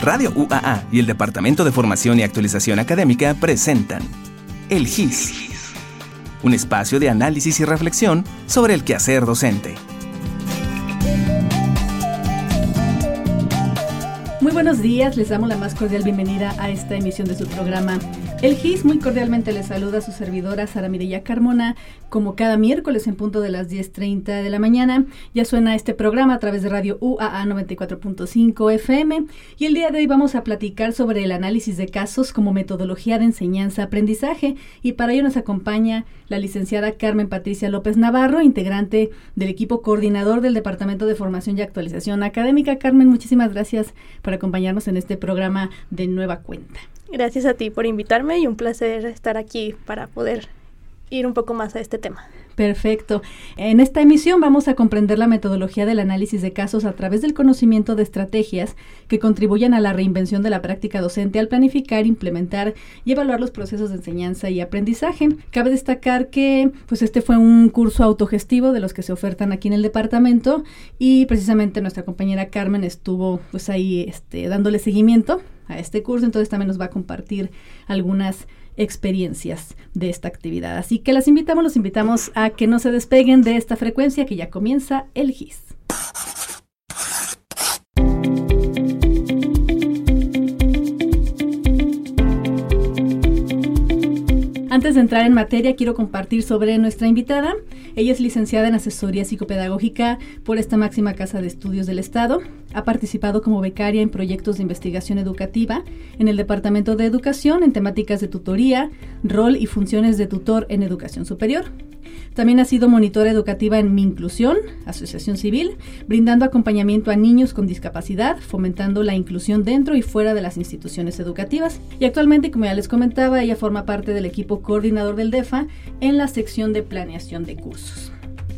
Radio UAA y el Departamento de Formación y Actualización Académica presentan El GIS, un espacio de análisis y reflexión sobre el quehacer docente. Muy buenos días, les damos la más cordial bienvenida a esta emisión de su programa El GIS. Muy cordialmente les saluda su servidora Sara Mireya Carmona, como cada miércoles en punto de las 10:30 de la mañana. Ya suena este programa a través de Radio UAA 94.5 FM y el día de hoy vamos a platicar sobre el análisis de casos como metodología de enseñanza-aprendizaje, y para ello nos acompaña la licenciada Carmen Patricia López Navarro, integrante del equipo coordinador del Departamento de Formación y Actualización Académica. Carmen, muchísimas gracias por acompañarnos en este programa de nueva cuenta. Gracias a ti por invitarme y un placer estar aquí para poder ir un poco más a este tema. Perfecto. En esta emisión vamos a comprender la metodología del análisis de casos a través del conocimiento de estrategias que contribuyan a la reinvención de la práctica docente al planificar, implementar y evaluar los procesos de enseñanza y aprendizaje. Cabe destacar que este fue un curso autogestivo de los que se ofertan aquí en el departamento y precisamente nuestra compañera Carmen estuvo ahí dándole seguimiento a este curso, entonces también nos va a compartir algunas experiencias de esta actividad. Así que los invitamos a que no se despeguen de esta frecuencia, que ya comienza el GIS. Antes de entrar en materia, quiero compartir sobre nuestra invitada. Ella es licenciada en Asesoría Psicopedagógica por esta máxima casa de estudios del Estado. Ha participado como becaria en proyectos de investigación educativa en el Departamento de Educación en temáticas de tutoría, rol y funciones de tutor en educación superior. También ha sido monitora educativa en Mi Inclusión, asociación civil, brindando acompañamiento a niños con discapacidad, fomentando la inclusión dentro y fuera de las instituciones educativas. Y actualmente, como ya les comentaba, ella forma parte del equipo coordinador del DEFA en la sección de planeación de cursos.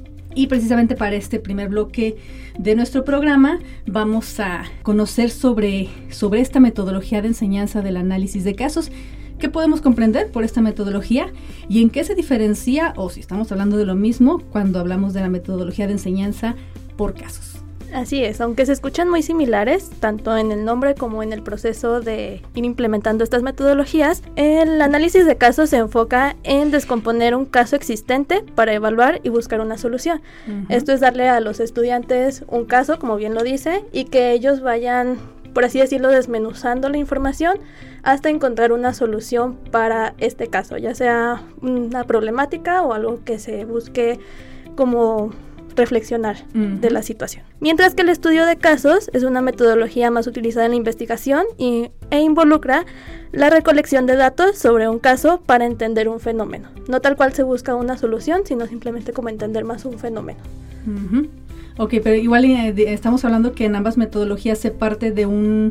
Y precisamente para este primer bloque de nuestro programa vamos a conocer sobre esta metodología de enseñanza del análisis de casos. ¿Qué podemos comprender por esta metodología y en qué se diferencia, o si estamos hablando de lo mismo, cuando hablamos de la metodología de enseñanza por casos? Así es, aunque se escuchan muy similares, tanto en el nombre como en el proceso de ir implementando estas metodologías, el análisis de casos se enfoca en descomponer un caso existente para evaluar y buscar una solución. Uh-huh. Esto es darle a los estudiantes un caso, como bien lo dice, y que ellos vayan, por así decirlo, desmenuzando la información hasta encontrar una solución para este caso, ya sea una problemática o algo que se busque como reflexionar de la situación. Mientras que el estudio de casos es una metodología más utilizada en la investigación e involucra la recolección de datos sobre un caso para entender un fenómeno. No tal cual se busca una solución, sino simplemente como entender más un fenómeno. Uh-huh. Ok, pero igual estamos hablando que en ambas metodologías se parte de un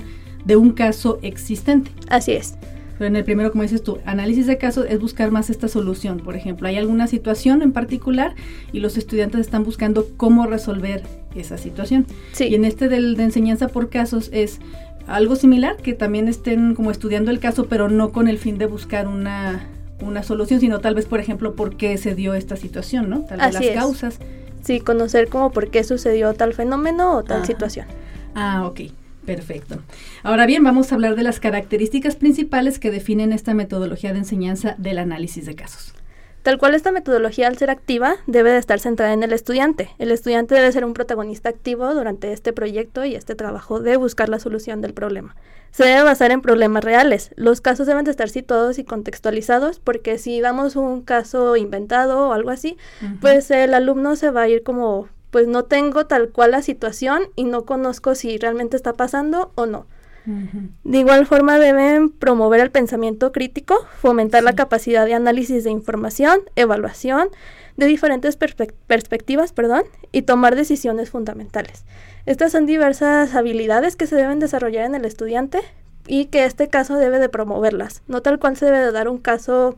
caso existente. Así es. Pero en el primero, como dices tú, análisis de casos es buscar más esta solución. Por ejemplo, hay alguna situación en particular y los estudiantes están buscando cómo resolver esa situación. Sí. Y en de enseñanza por casos es algo similar, que también estén como estudiando el caso, pero no con el fin de buscar una solución, sino tal vez, por ejemplo, por qué se dio esta situación, ¿no? Tal vez las causas. Sí, conocer como por qué sucedió tal fenómeno o tal situación. Ok. Perfecto. Ahora bien, vamos a hablar de las características principales que definen esta metodología de enseñanza del análisis de casos. Tal cual, esta metodología, al ser activa, debe de estar centrada en el estudiante. El estudiante debe ser un protagonista activo durante este proyecto y este trabajo de buscar la solución del problema. Se debe basar en problemas reales. Los casos deben de estar situados y contextualizados, porque si damos un caso inventado o algo así, uh-huh, pues el alumno se va a ir como, pues no tengo tal cual la situación y no conozco si realmente está pasando o no. Uh-huh. De igual forma deben promover el pensamiento crítico, fomentar la capacidad de análisis de información, evaluación de diferentes perspectivas, y tomar decisiones fundamentales. Estas son diversas habilidades que se deben desarrollar en el estudiante y que este caso debe de promoverlas. No tal cual se debe de dar un caso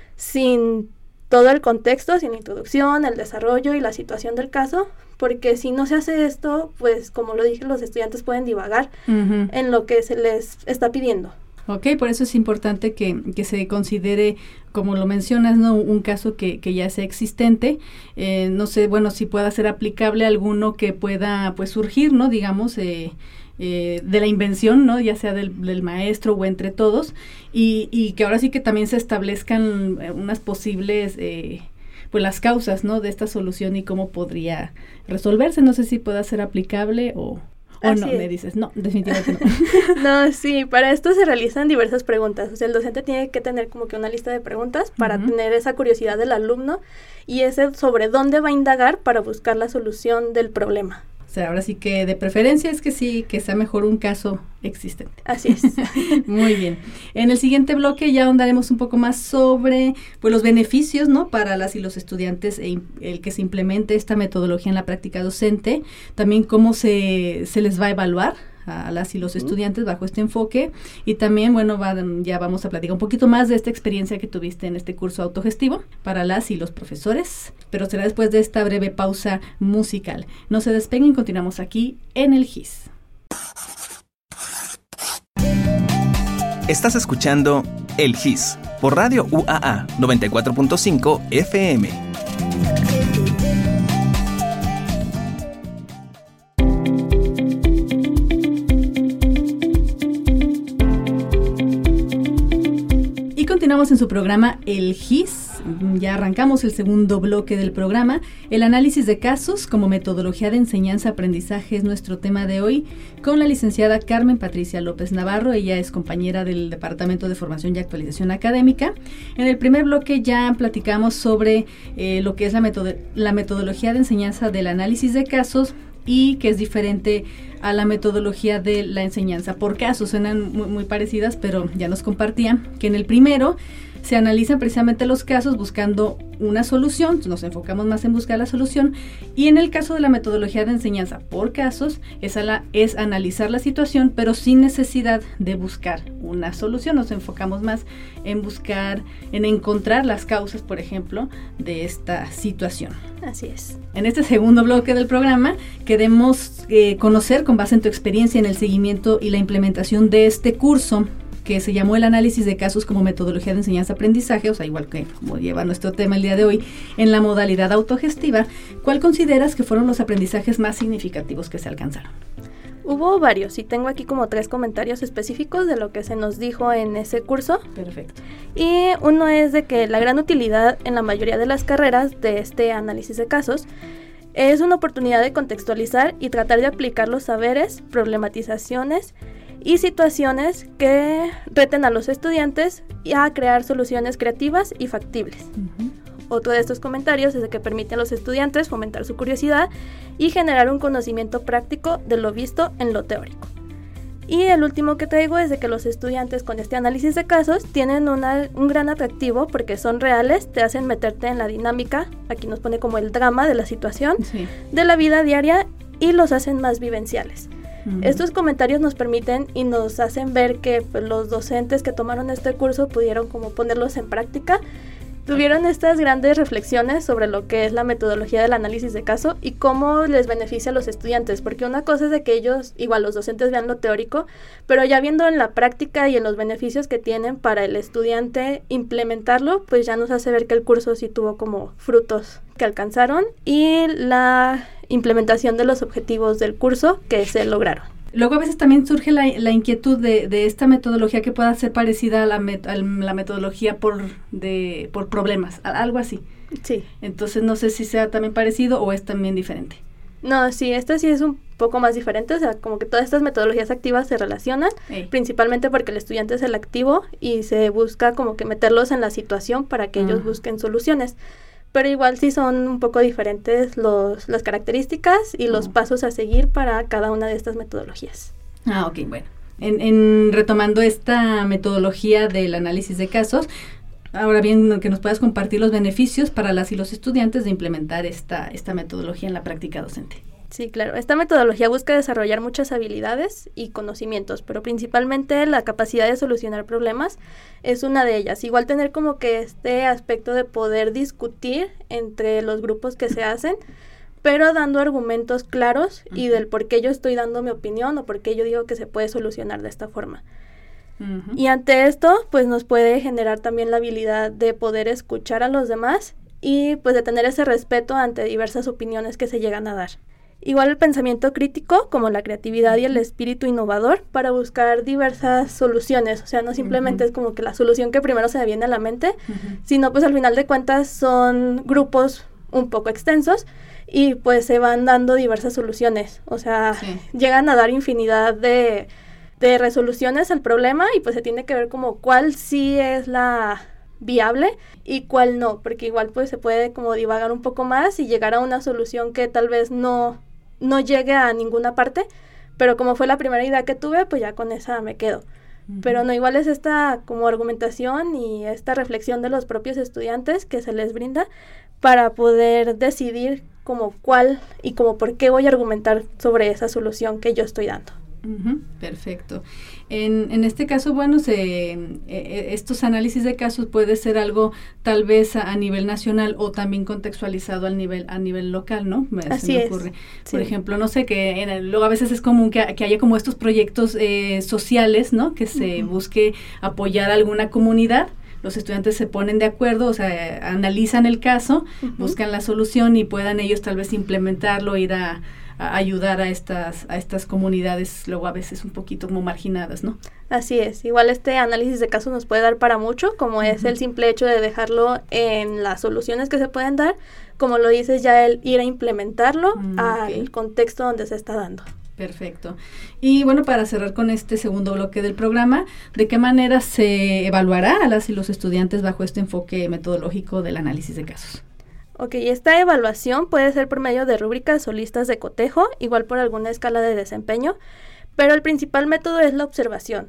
sin todo el contexto, sin introducción, el desarrollo y la situación del caso, porque si no se hace esto, pues como lo dije, los estudiantes pueden divagar uh-huh en lo que se les está pidiendo. Ok, por eso es importante que se considere, como lo mencionas, ¿no? Un caso que ya sea existente. No sé, bueno, si pueda ser aplicable alguno que pueda pues surgir, ¿no? Digamos, de la invención, ¿no? Ya sea del maestro o entre todos, y que ahora sí que también se establezcan unas posibles pues las causas, ¿no? De esta solución y cómo podría resolverse. No sé si pueda ser aplicable o no, me dices, no, definitivamente no. No, sí, para esto se realizan diversas preguntas. O sea, el docente tiene que tener como que una lista de preguntas para tener esa curiosidad del alumno y ese sobre dónde va a indagar para buscar la solución del problema. O sea, ahora sí que de preferencia es que sí, que sea mejor un caso existente. Así es. Muy bien. En el siguiente bloque ya ahondaremos un poco más sobre pues los beneficios, ¿no? Para las y los estudiantes, el que se implemente esta metodología en la práctica docente, también cómo se les va a evaluar a las y los estudiantes bajo este enfoque, y también, bueno, ya vamos a platicar un poquito más de esta experiencia que tuviste en este curso autogestivo para las y los profesores, pero será después de esta breve pausa musical. No se despeguen, continuamos aquí en el GIS. Estás escuchando El GIS por Radio UAA 94.5 FM. Continuamos en su programa El GIS, ya arrancamos el segundo bloque del programa. El análisis de casos como metodología de enseñanza-aprendizaje es nuestro tema de hoy, con la licenciada Carmen Patricia López Navarro. Ella es compañera del Departamento de Formación y Actualización Académica. En el primer bloque ya platicamos sobre lo que es la metodología de enseñanza del análisis de casos, y que es diferente a la metodología de la enseñanza por casos. Suenan muy parecidas, pero ya nos compartían que en el primero se analizan precisamente los casos buscando una solución, nos enfocamos más en buscar la solución, y en el caso de la metodología de enseñanza por casos es analizar la situación, pero sin necesidad de buscar una solución. Nos enfocamos más en encontrar las causas, por ejemplo, de esta situación. Así es. En este segundo bloque del programa queremos conocer, con base en tu experiencia en el seguimiento y la implementación de este curso, que se llamó el análisis de casos como metodología de enseñanza-aprendizaje, o sea, igual que como lleva nuestro tema el día de hoy, en la modalidad autogestiva, ¿cuál consideras que fueron los aprendizajes más significativos que se alcanzaron? Hubo varios, y tengo aquí como 3 comentarios específicos de lo que se nos dijo en ese curso. Perfecto. Y uno es de que la gran utilidad en la mayoría de las carreras de este análisis de casos es una oportunidad de contextualizar y tratar de aplicar los saberes, problematizaciones y situaciones que reten a los estudiantes a crear soluciones creativas y factibles. Otro de estos comentarios es de que permite a los estudiantes fomentar su curiosidad y generar un conocimiento práctico de lo visto en lo teórico. Y el último que traigo es de que los estudiantes con este análisis de casos tienen un gran atractivo porque son reales, te hacen meterte en la dinámica, aquí nos pone como el drama de la situación, sí, de la vida diaria, y los hacen más vivenciales. Estos comentarios nos permiten y nos hacen ver que pues, los docentes que tomaron este curso pudieron como ponerlos en práctica. Tuvieron estas grandes reflexiones sobre lo que es la metodología del análisis de caso y cómo les beneficia a los estudiantes, porque una cosa es de que ellos, igual los docentes vean lo teórico, pero ya viendo en la práctica y en los beneficios que tienen para el estudiante implementarlo, pues ya nos hace ver que el curso sí tuvo como frutos que alcanzaron y la implementación de los objetivos del curso que se lograron. Luego a veces también surge la inquietud de esta metodología que pueda ser parecida a la metodología por problemas, algo así. Sí. Entonces no sé si sea también parecido o es también diferente. No, sí, esta sí es un poco más diferente, o sea, como que todas estas metodologías activas se relacionan, principalmente porque el estudiante es el activo y se busca como que meterlos en la situación para que ellos busquen soluciones. Pero igual sí son un poco diferentes las características y los pasos a seguir para cada una de estas metodologías. Ok, bueno. En retomando esta metodología del análisis de casos, ahora bien, que nos puedas compartir los beneficios para las y los estudiantes de implementar esta metodología en la práctica docente. Sí, claro. Esta metodología busca desarrollar muchas habilidades y conocimientos, pero principalmente la capacidad de solucionar problemas es una de ellas. Igual tener como que este aspecto de poder discutir entre los grupos que se hacen, pero dando argumentos claros y del por qué yo estoy dando mi opinión o por qué yo digo que se puede solucionar de esta forma. Uh-huh. Y ante esto, pues nos puede generar también la habilidad de poder escuchar a los demás y pues de tener ese respeto ante diversas opiniones que se llegan a dar. Igual el pensamiento crítico, como la creatividad y el espíritu innovador, para buscar diversas soluciones. O sea, no simplemente es como que la solución que primero se me viene a la mente, sino pues al final de cuentas son grupos un poco extensos y pues se van dando diversas soluciones. O sea, llegan a dar infinidad de resoluciones al problema y pues se tiene que ver como cuál sí es la viable y cuál no, porque igual pues se puede como divagar un poco más y llegar a una solución que tal vez no llegue a ninguna parte, pero como fue la primera idea que tuve, pues ya con esa me quedo. Pero no, igual es esta como argumentación y esta reflexión de los propios estudiantes que se les brinda para poder decidir como cuál y como por qué voy a argumentar sobre esa solución que yo estoy dando. Perfecto. En este caso, bueno, estos análisis de casos puede ser algo tal vez a nivel nacional o también contextualizado a nivel local, ¿no? Así es. Por ejemplo, no sé, luego a veces es común que haya como estos proyectos sociales, ¿no? Que se busque apoyar a alguna comunidad. Los estudiantes se ponen de acuerdo, o sea, analizan el caso, buscan la solución y puedan ellos tal vez implementarlo, ir a ayudar a estas comunidades luego a veces un poquito como marginadas, ¿no? Así es, igual este análisis de casos nos puede dar para mucho, como es el simple hecho de dejarlo en las soluciones que se pueden dar, como lo dices ya el ir a implementarlo al contexto donde se está dando. Perfecto. Y bueno, para cerrar con este segundo bloque del programa, ¿de qué manera se evaluará a las y los estudiantes bajo este enfoque metodológico del análisis de casos? Ok, esta evaluación puede ser por medio de rúbricas o listas de cotejo, igual por alguna escala de desempeño, pero el principal método es la observación,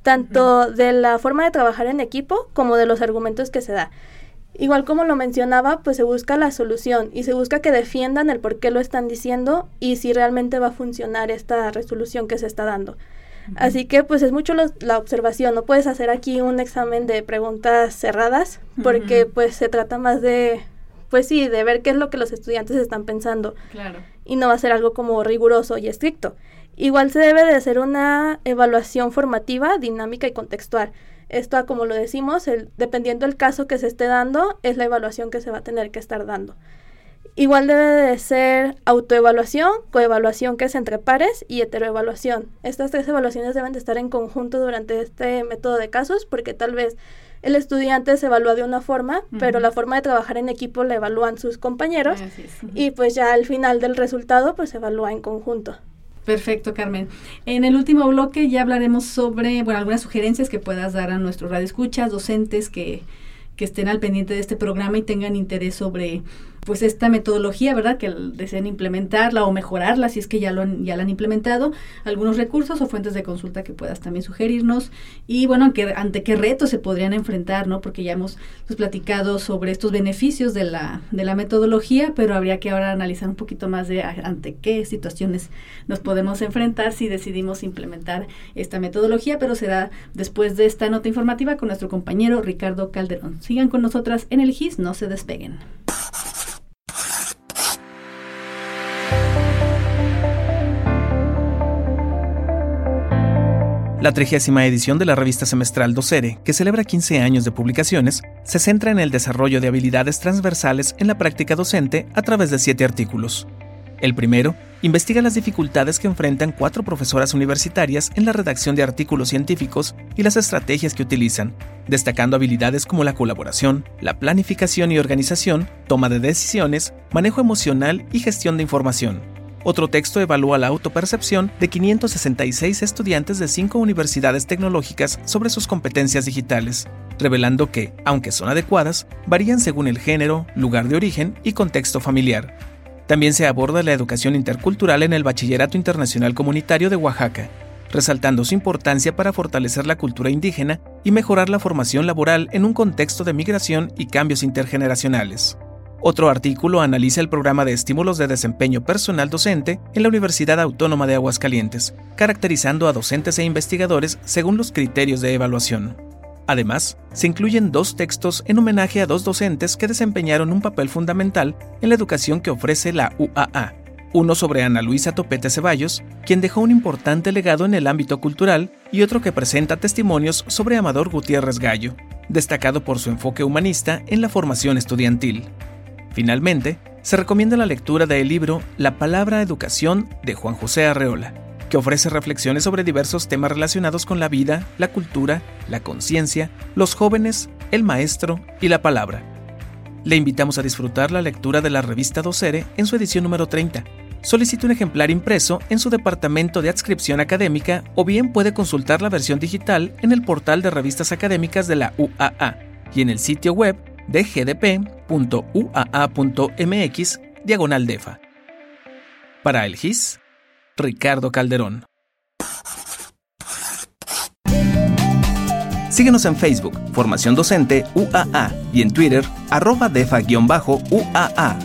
tanto de la forma de trabajar en equipo como de los argumentos que se da. Igual como lo mencionaba, pues se busca la solución y se busca que defiendan el por qué lo están diciendo y si realmente va a funcionar esta resolución que se está dando. Así que pues es mucho la observación, no puedes hacer aquí un examen de preguntas cerradas porque pues se trata más de... Pues sí, de ver qué es lo que los estudiantes están pensando. Claro. Y no va a ser algo como riguroso y estricto. Igual se debe de hacer una evaluación formativa, dinámica y contextual. Esto, como lo decimos, dependiendo del caso que se esté dando, es la evaluación que se va a tener que estar dando. Igual debe de ser autoevaluación, coevaluación que es entre pares y heteroevaluación. Estas 3 evaluaciones deben de estar en conjunto durante este método de casos porque tal vez el estudiante se evalúa de una forma, pero la forma de trabajar en equipo la evalúan sus compañeros y pues ya al final del resultado pues se evalúa en conjunto. Perfecto, Carmen. En el último bloque ya hablaremos sobre, algunas sugerencias que puedas dar a nuestros radioescuchas, docentes que estén al pendiente de este programa y tengan interés sobre pues esta metodología, ¿verdad? Que deseen implementarla o mejorarla si es que ya la han implementado, algunos recursos o fuentes de consulta que puedas también sugerirnos y bueno, ante qué retos se podrían enfrentar, ¿no? Porque ya hemos platicado sobre estos beneficios de la metodología, pero habría que ahora analizar un poquito más de ante qué situaciones nos podemos enfrentar si decidimos implementar esta metodología, pero será después de esta nota informativa con nuestro compañero Ricardo Calderón. Sigan con nosotras en el GIS, no se despeguen. La 30ª edición de la revista semestral Docere, que celebra 15 años de publicaciones, se centra en el desarrollo de habilidades transversales en la práctica docente a través de 7 artículos. El primero investiga las dificultades que enfrentan 4 profesoras universitarias en la redacción de artículos científicos y las estrategias que utilizan, destacando habilidades como la colaboración, la planificación y organización, toma de decisiones, manejo emocional y gestión de información. Otro texto evalúa la autopercepción de 566 estudiantes de 5 universidades tecnológicas sobre sus competencias digitales, revelando que, aunque son adecuadas, varían según el género, lugar de origen y contexto familiar. También se aborda la educación intercultural en el Bachillerato Internacional Comunitario de Oaxaca, resaltando su importancia para fortalecer la cultura indígena y mejorar la formación laboral en un contexto de migración y cambios intergeneracionales. Otro artículo analiza el programa de estímulos de desempeño personal docente en la Universidad Autónoma de Aguascalientes, caracterizando a docentes e investigadores según los criterios de evaluación. Además, se incluyen 2 textos en homenaje a 2 docentes que desempeñaron un papel fundamental en la educación que ofrece la UAA, Uno sobre Ana Luisa Topete Ceballos, quien dejó un importante legado en el ámbito cultural, y otro que presenta testimonios sobre Amador Gutiérrez Gallo, destacado por su enfoque humanista en la formación estudiantil. Finalmente, se recomienda la lectura del libro La Palabra Educación de Juan José Arreola, que ofrece reflexiones sobre diversos temas relacionados con la vida, la cultura, la conciencia, los jóvenes, el maestro y la palabra. Le invitamos a disfrutar la lectura de la revista Docere en su edición número 30. Solicite un ejemplar impreso en su departamento de adscripción académica o bien puede consultar la versión digital en el portal de revistas académicas de la UAA y en el sitio web de gdp.uaa.mx/defa. Para el GIS, Ricardo Calderón. Síguenos en Facebook, Formación Docente UAA, y en Twitter, @defa_UAA.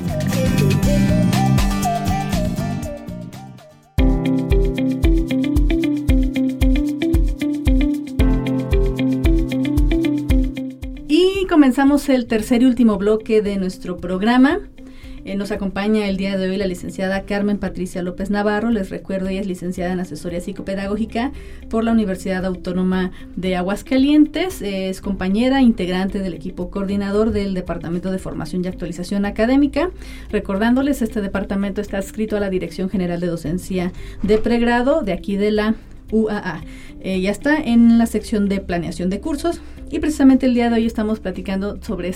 Y comenzamos el tercer y último bloque de nuestro programa. Nos acompaña el día de hoy la licenciada Carmen Patricia López Navarro. Les recuerdo, ella es licenciada en Asesoría Psicopedagógica por la Universidad Autónoma de Aguascalientes. Es compañera integrante del equipo coordinador del Departamento de Formación y Actualización Académica. Recordándoles, este departamento está adscrito a la Dirección General de Docencia de Pregrado de aquí de la UAA. Ya está en la sección de planeación de cursos y precisamente el día de hoy estamos platicando sobre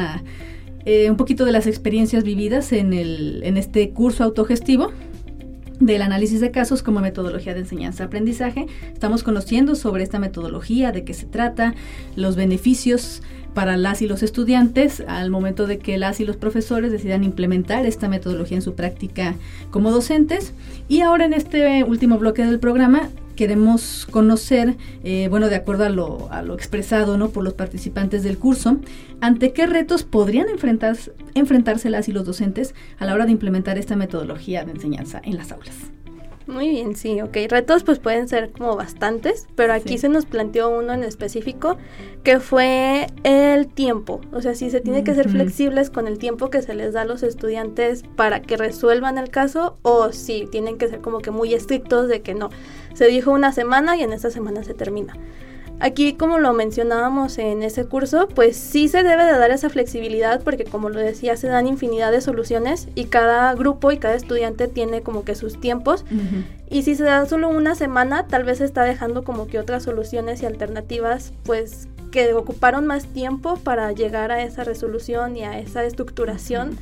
un poquito de las experiencias vividas en este curso autogestivo del análisis de casos como metodología de enseñanza-aprendizaje. Estamos conociendo sobre esta metodología, de qué se trata, los beneficios para las y los estudiantes al momento de que las y los profesores decidan implementar esta metodología en su práctica como docentes. Y ahora en este último bloque del programa queremos conocer, de acuerdo a lo expresado, ¿no?, por los participantes del curso, ante qué retos podrían enfrentarse las y los docentes a la hora de implementar esta metodología de enseñanza en las aulas. Muy bien, sí, ok. Retos pues pueden ser como bastantes, pero aquí se nos planteó uno en específico que fue el tiempo. O sea, sí se tiene que ser flexibles con el tiempo que se les da a los estudiantes para que resuelvan el caso, o sí tienen que ser como que muy estrictos de que no, se dijo una semana y en esta semana se termina. Aquí, como lo mencionábamos en ese curso, pues sí se debe de dar esa flexibilidad porque, como lo decía, se dan infinidad de soluciones y cada grupo y cada estudiante tiene como que sus tiempos. Y si se da solo una semana, tal vez se está dejando como que otras soluciones y alternativas, pues que ocuparon más tiempo para llegar a esa resolución y a esa estructuración.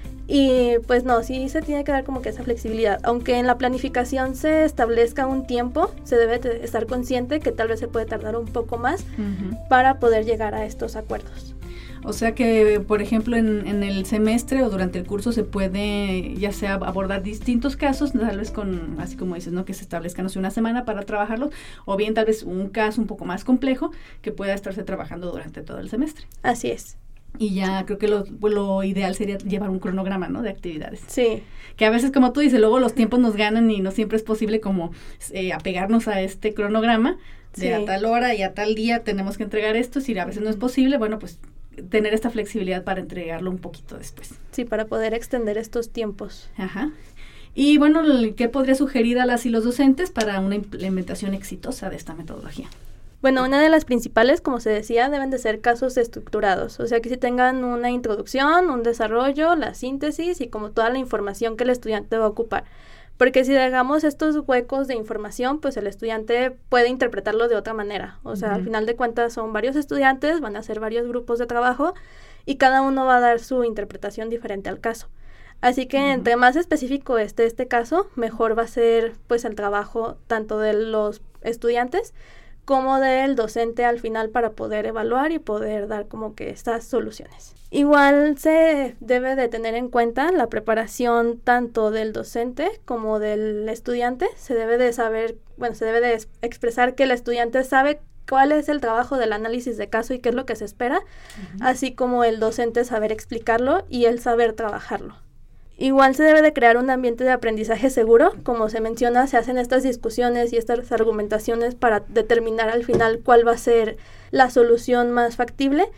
Y pues no, sí se tiene que dar como que esa flexibilidad. Aunque en la planificación se establezca un tiempo, se debe estar consciente que tal vez se puede tardar un poco más para poder llegar a estos acuerdos. O sea que, por ejemplo, en el semestre o durante el curso se puede ya sea abordar distintos casos, tal vez con, así como dices, ¿no?, que se establezcan una semana para trabajarlos, o bien tal vez un caso un poco más complejo que pueda estarse trabajando durante todo el semestre. Así es. Y ya creo que lo ideal sería llevar un cronograma, ¿no?, de actividades. Sí. Que a veces, como tú dices, luego los tiempos nos ganan y no siempre es posible como apegarnos a este cronograma de a tal hora y a tal día tenemos que entregar esto. Si a veces no es posible, bueno, pues tener esta flexibilidad para entregarlo un poquito después. Sí, para poder extender estos tiempos. Ajá. Y bueno, ¿qué podría sugerir a las y los docentes para una implementación exitosa de esta metodología? Bueno, una de las principales, como se decía, deben de ser casos estructurados, o sea que si tengan una introducción, un desarrollo, la síntesis y como toda la información que el estudiante va a ocupar. Porque si dejamos estos huecos de información, pues el estudiante puede interpretarlo de otra manera. O sea, al final de cuentas son varios estudiantes, van a hacer varios grupos de trabajo y cada uno va a dar su interpretación diferente al caso. Así que entre más específico esté este caso, mejor va a ser pues el trabajo tanto de los estudiantes como del docente al final para poder evaluar y poder dar como que estas soluciones. Igual se debe de tener en cuenta la preparación tanto del docente como del estudiante. Se debe de saber, se debe de expresar que el estudiante sabe cuál es el trabajo del análisis de caso y qué es lo que se espera, así como el docente saber explicarlo y el saber trabajarlo. Igual se debe de crear un ambiente de aprendizaje seguro. Como se menciona, se hacen estas discusiones y estas argumentaciones para determinar al final cuál va a ser la solución más factible.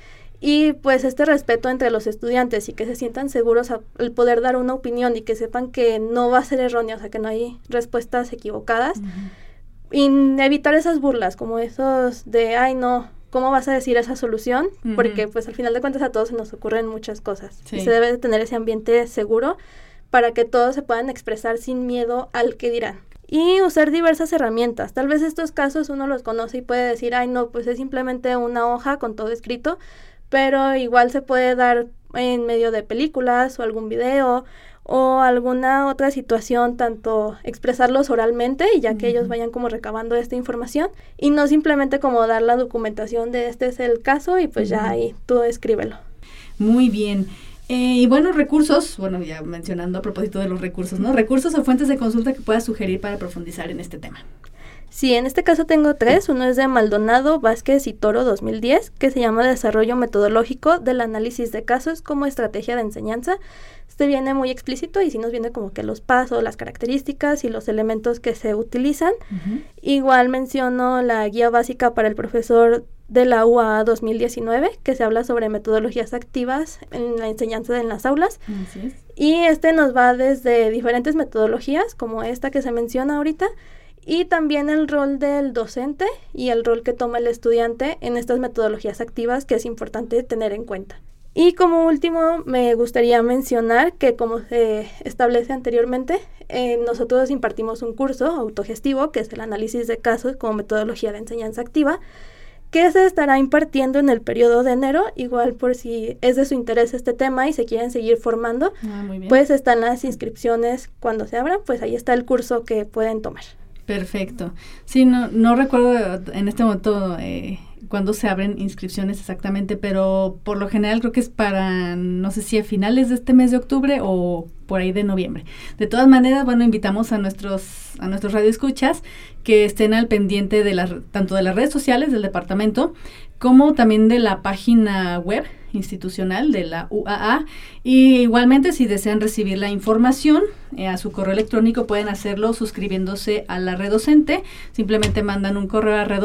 Y pues este respeto entre los estudiantes y que se sientan seguros al poder dar una opinión y que sepan que no va a ser errónea, o sea, que no hay respuestas equivocadas. Y evitar esas burlas, como esos de, ay no, ¿cómo vas a decir esa solución? Porque pues al final de cuentas a todos se nos ocurren muchas cosas. Sí. Y se debe de tener ese ambiente seguro para que todos se puedan expresar sin miedo al que dirán. Y usar diversas herramientas. Tal vez estos casos uno los conoce y puede decir, ay no, pues es simplemente una hoja con todo escrito, pero igual se puede dar en medio de películas o algún video o alguna otra situación, tanto expresarlos oralmente y ya que ellos vayan como recabando esta información y no simplemente como dar la documentación de este es el caso y pues ya ahí tú escríbelo. Muy bien. Y bueno, recursos, bueno, ya mencionando a propósito de los recursos, ¿no? Recursos o fuentes de consulta que puedas sugerir para profundizar en este tema. Sí, en este caso tengo 3. Uno es de Maldonado, Vázquez y Toro 2010, que se llama Desarrollo Metodológico del Análisis de Casos como Estrategia de Enseñanza. Este viene muy explícito y sí nos viene como que los pasos, las características y los elementos que se utilizan. Igual menciono la guía básica para el profesor de la UAA 2019, que se habla sobre metodologías activas en la enseñanza en las aulas. Así es. Y este nos va desde diferentes metodologías, como esta que se menciona ahorita, y también el rol del docente y el rol que toma el estudiante en estas metodologías activas que es importante tener en cuenta. Y como último me gustaría mencionar que como se establece anteriormente, nosotros impartimos un curso autogestivo que es el análisis de casos como metodología de enseñanza activa, que se estará impartiendo en el periodo de enero, igual por si es de su interés este tema y se quieren seguir formando, pues están las inscripciones cuando se abran, pues ahí está el curso que pueden tomar. Perfecto. Sí, no recuerdo en este momento cuándo se abren inscripciones exactamente, pero por lo general creo que es para, no sé si a finales de este mes de octubre o por ahí de noviembre. De todas maneras, bueno, invitamos a nuestros radioescuchas que estén al pendiente de tanto de las redes sociales del departamento como también de la página web institucional de la UAA, y igualmente si desean recibir la información a su correo electrónico pueden hacerlo suscribiéndose a la red docente. Simplemente mandan un correo a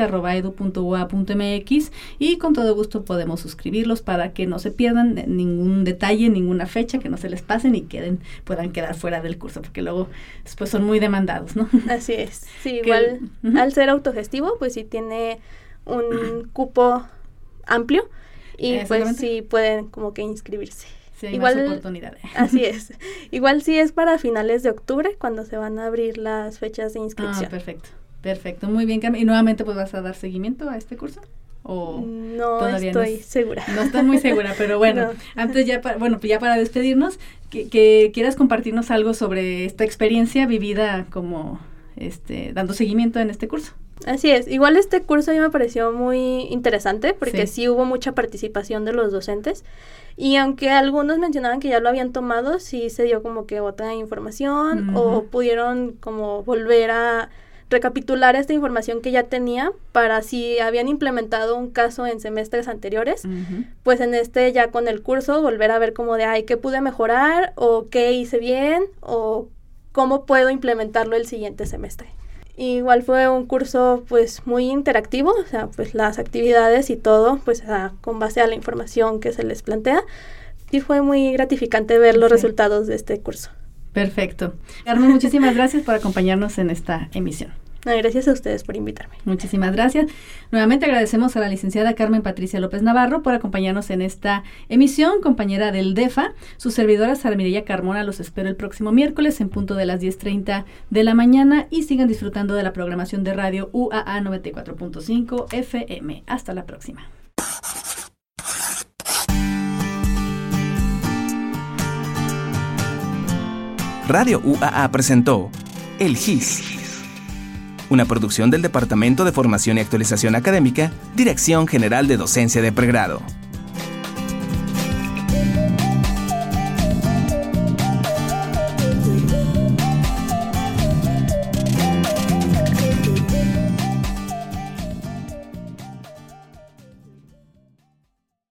reddocente@edu.ua.mx y con todo gusto podemos suscribirlos para que no se pierdan ningún detalle, ninguna fecha, que no se les pasen y puedan quedar fuera del curso, porque luego después son muy demandados, ¿no? Así es. Sí, igual al ser autogestivo, pues sí tiene un cupo amplio y pues sí pueden como que inscribirse. Sí, hay más oportunidades. Así es. Igual sí es para finales de octubre cuando se van a abrir las fechas de inscripción. Perfecto, muy bien, Carmen. ¿Y nuevamente pues vas a dar seguimiento a este curso? ¿O no estoy segura? No estoy muy segura, pero bueno, no. Antes ya para despedirnos, que quieras compartirnos algo sobre esta experiencia vivida como dando seguimiento en este curso. Así es, igual este curso a mí me pareció muy interesante porque sí hubo mucha participación de los docentes y aunque algunos mencionaban que ya lo habían tomado, sí se dio como que otra información o pudieron como volver a recapitular esta información que ya tenía para si habían implementado un caso en semestres anteriores, pues en ya con el curso volver a ver como de, qué pude mejorar o qué hice bien o cómo puedo implementarlo el siguiente semestre. Igual fue un curso pues muy interactivo, o sea, pues las actividades y todo, pues con base a la información que se les plantea, y fue muy gratificante ver los resultados de este curso. Perfecto. Carmen, muchísimas gracias por acompañarnos en esta emisión. Gracias a ustedes por invitarme. Muchísimas gracias. Nuevamente agradecemos a la licenciada Carmen Patricia López Navarro por acompañarnos en esta emisión, compañera del DEFA. Su servidora Sara Mireya Carmona los espero el próximo miércoles en punto de las 10:30 de la mañana y sigan disfrutando de la programación de radio UAA 94.5 FM. Hasta la próxima. Radio UAA presentó El GIS, una producción del Departamento de Formación y Actualización Académica, Dirección General de Docencia de Pregrado.